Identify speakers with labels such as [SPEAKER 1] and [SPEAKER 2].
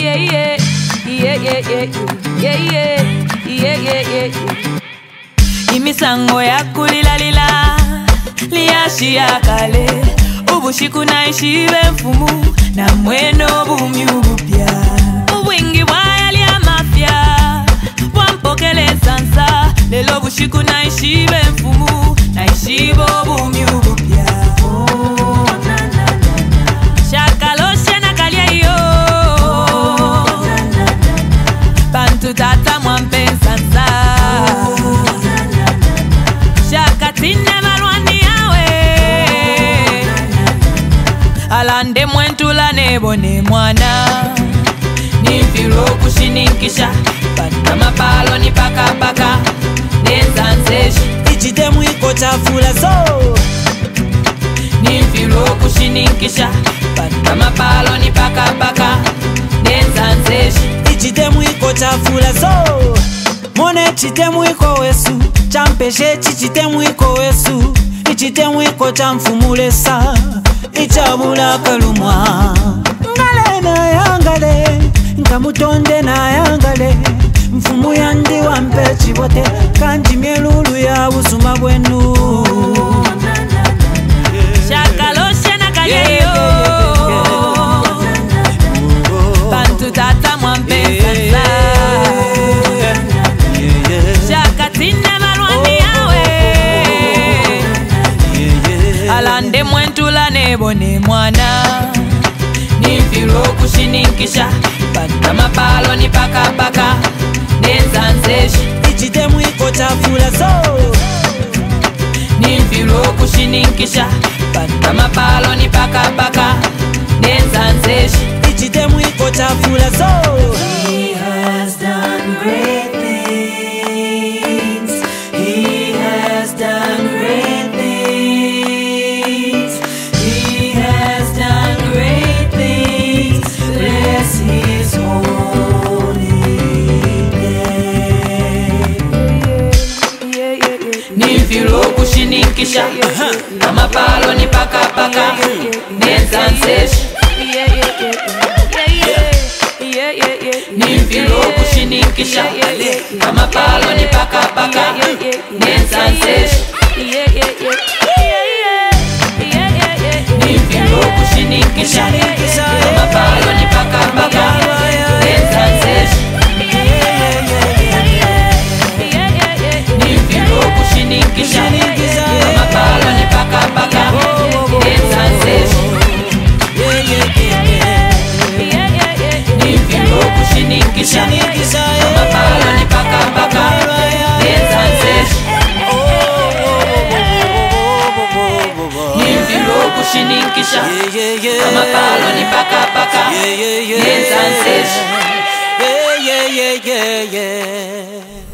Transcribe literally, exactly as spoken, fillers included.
[SPEAKER 1] yeah, yeah, yeah, yeah, yeah, yeah, yeah, yeah, yeah. Imisango ya kulila lila liashi ya kale ubushiku naishiwe mfumu na mweno bumyu bupya uwingi wayali ya mafya wampokele sansa lelo bushiku naishiwe mfumu naishibo bumyu bupya oh, na, na, na, na. Shakaloshe na kalia yo oh, na, na, na, na. Bantu tata mwampe sansa oh, na, na, na, na. Shakatine malwani yawe alande mwentula nebone mwana nimfiro kushinikisha pata mapalo ni paka paka nenzanzeshi
[SPEAKER 2] ichite mwiko chafula so
[SPEAKER 1] nimfiro kushinikisha pata mapalo ni paka paka nenzanzeshi
[SPEAKER 2] ichite mwiko chafula so mone chite mwiko wesu champeshe chichite mwiko wesu ichite mwiko chamfumulesa ichabula kalumwa ngale na yangale nkamutonde na yangale mfumu yandi wampe chibote kanji mielulu ya busuma bwenu
[SPEAKER 1] shakaloshe na kayeyo bantu tata mwampe sasa shakatine malwani yawe alande mwentula nebone mwana nimfiro kushinikisha pata mapalo ni paka paka nenzanzeshi
[SPEAKER 2] ichite mwiko chafula so
[SPEAKER 1] nimfiro kushinikisha pata mapalo ni paka paka nenzanzeshi
[SPEAKER 2] ichite mwiko chafula so
[SPEAKER 1] He has done great things. He has done great things. He has done great things. Bless his holy name. Nimfiro kushinikisha kama palo ni paka paka nenzanzeshi nimfiro kushinikisha kama palo ni paka paka nenzanzeshi nimfiro kushinikisha kama palo ni paka paka nenzanzeshi nimfiro kushinikisha kama palo ni paka paka nenzanzeshi nimfiro kushinikisha kama palo ni paka paka nenzanzeshi nimfiro kushinikisha kama palo ni paka paka nenzanzeshi
[SPEAKER 2] yeah, yeah, yeah, yeah, yeah.